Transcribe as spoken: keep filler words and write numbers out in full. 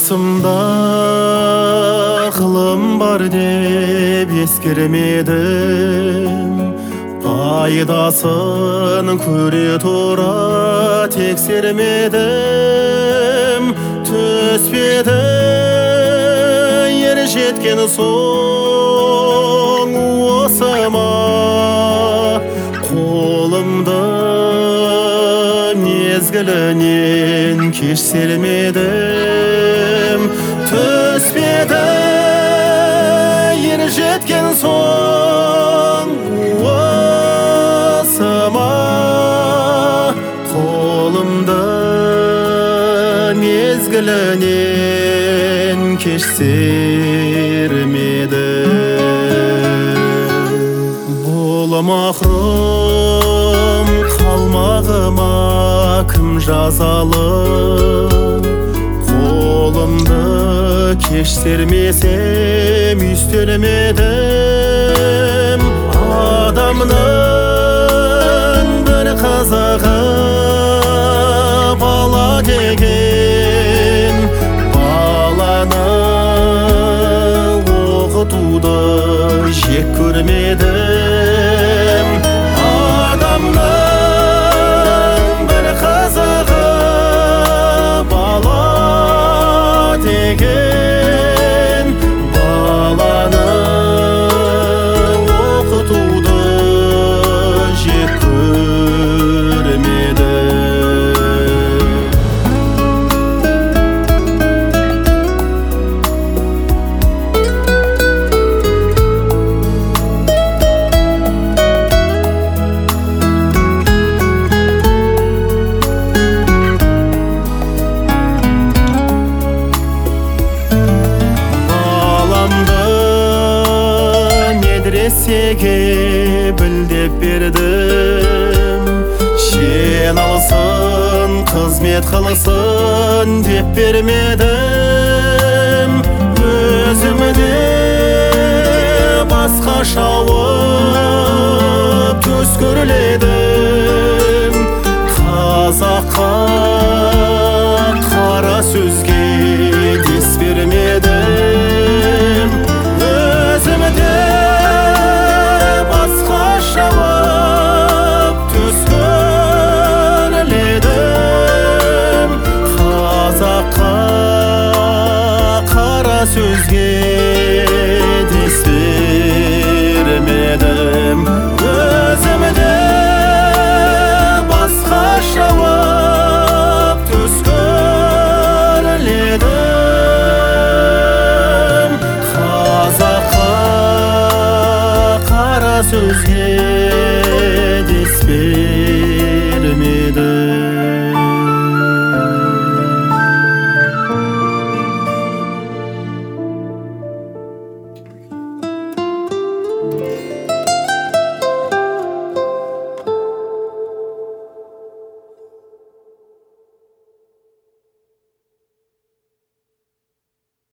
Басымда қылым бар деп ескермедім, пайдасын көре тұра тексермедім. Түспеді ер жеткен соң осыма, қолымды мезгілінен кеш сермедім. Түспеді ер жеткен соң осыма, қолымды мезгілінен кеш сермедім. Бұл махрұм қалмағыма кім жазалы, қолымды кеш сермесем үстелмедім. Адамның бір қызығы бала деген, баланы оқытуды жек көрмедім. Адамның бір қызығы бала деген, баланы оқытуды жек көрмедім. Медресеге білдеп бердім, шен алсын, қызмет қылсын деп бермедім. Өзімде басқа шауып төс көрледім. Қазаққа қара сөзге дес бермедім. Өзімде сөзге дес бермедім. Өзімде басқа жауап төс көрледім. Қазаққа қара сөзге